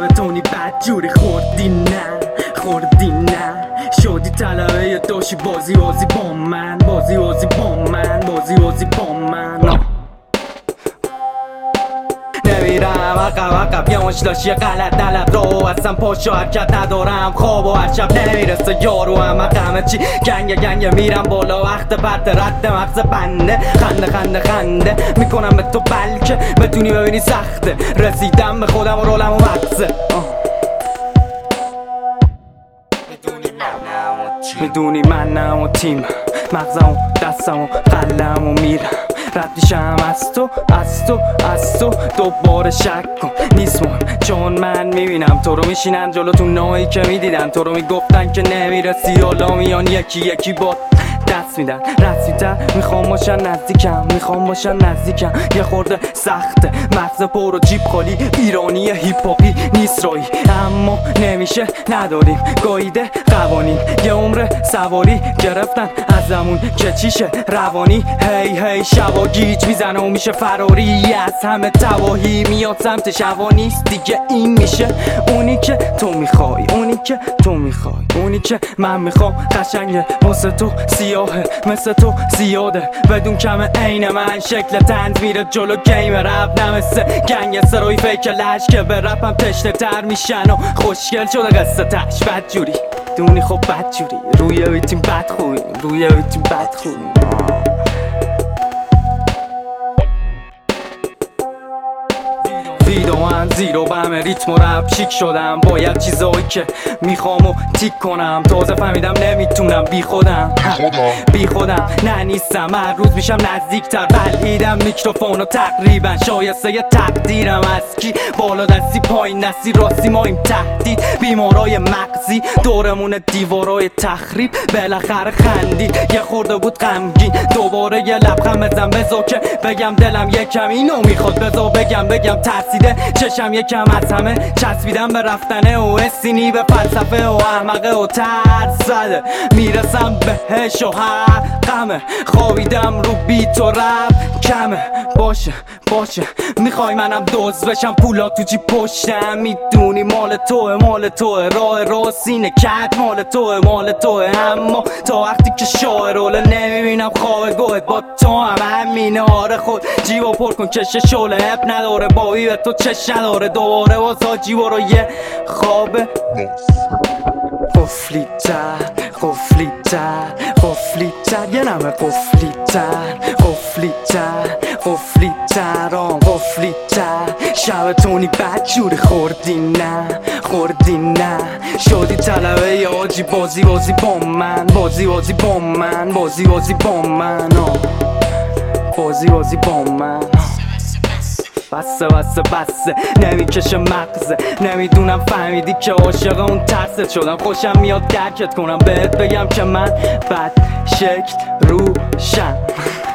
شبتونی بدجوری خوردی نه خوردی نه شدی طلبه داشی بازی با من بازی با من بازی با من نمیرم عقب یانش داشت یه غلط طلب رو اصلا پاشو حرکت ندارم خواب و هر شب نمیرسه یارو همه چی گنگه میرم بالا وقت بعد رد مغز بنده خنده میکنم به تو بلکه بتونی ببینی سخته رسیدم به خودم و رولم و مغزه میدونی منم و تیم مغزم و دستم و قلم و میرم رد میشم از تو دوباره شک کن نیست مهم چون من میبینم تو رو میشینن جلوتون نوعی که میدیدن تو رو میگفتن که نمیرسی حالا میان یکی با دست میدن رسیدن میخوام باشن نزدیکم یه خورده سخته مغز پر و جیب خالی ایرانی هیپ هاپی نیست رایی اما نمیشه نداریم گاییده قوانین یه عمر سواری گرفتن ازمون که چیشه روانی هی شبا گیج میزنه و میشه فراری از همه تواهی میاد سمت شبا نیست دیگه این میشه اونی که تو میخوای اونی که من میخوام قشنگه واسه تو سیاهه مثل تو زیاده بدون کم عین من شکل تند میره جلو گیم رپ نمسه گنگ سروی فیک لش که به رپم تشنه تر میشن و خوشگل شده قصه تش بدجوری دونی خب بدجوری روی ویتیم بد خوبیم ویدو من زیرو بهم ریتم و رپ شیک شدم باید چیزایی که میخوام و تیک کنم تازه فهمیدم نمیتونم بی خودم نه نیستم هر روز میشم نزدیکتر بلعیدم میکروفون و تقریبا شایسته ی تقدیرم از کی بالا دستی پایین دستی راستی ماییم تهدید بیمارای مغزی دورمون دیوارای تخریب بالاخره خندید یه خورده بود غمگین دوباره یه لبخند بزن بذار که بگم دلم یکم اینو میخواد بذار بگم ترسیده چشم یکم از همه چسبیدم به رفتنه و اسینی به فلسفه و احمقه و ترس زده میرسم بهش و حقمه خوابیدم رو بیت و رپ کمه باشه میخوای منم دوز بشم پولا تو جیب پشتم میدونی مال توه راه سینه کت مال توه اما تا وقتی که شاعروله نمیبینم خواه گوهت با تو هم همینه آره خود جیبا پر کن کشه شوله هپ نداره بایی به تو چش نداره دوباره واسا جیبا رو یه خوابه قفلی‌تر یه نمه قفلی‌تر شبتونی بدجوری خوردی نه شدی طلبه ی آجی بازی با من بازی با من بسه نمیکشه مغزه نمیدونم فهمیدی که عاشق اون ترست شدم خوشم میاد درکت کنم بهت بگم که من بد شکل روشم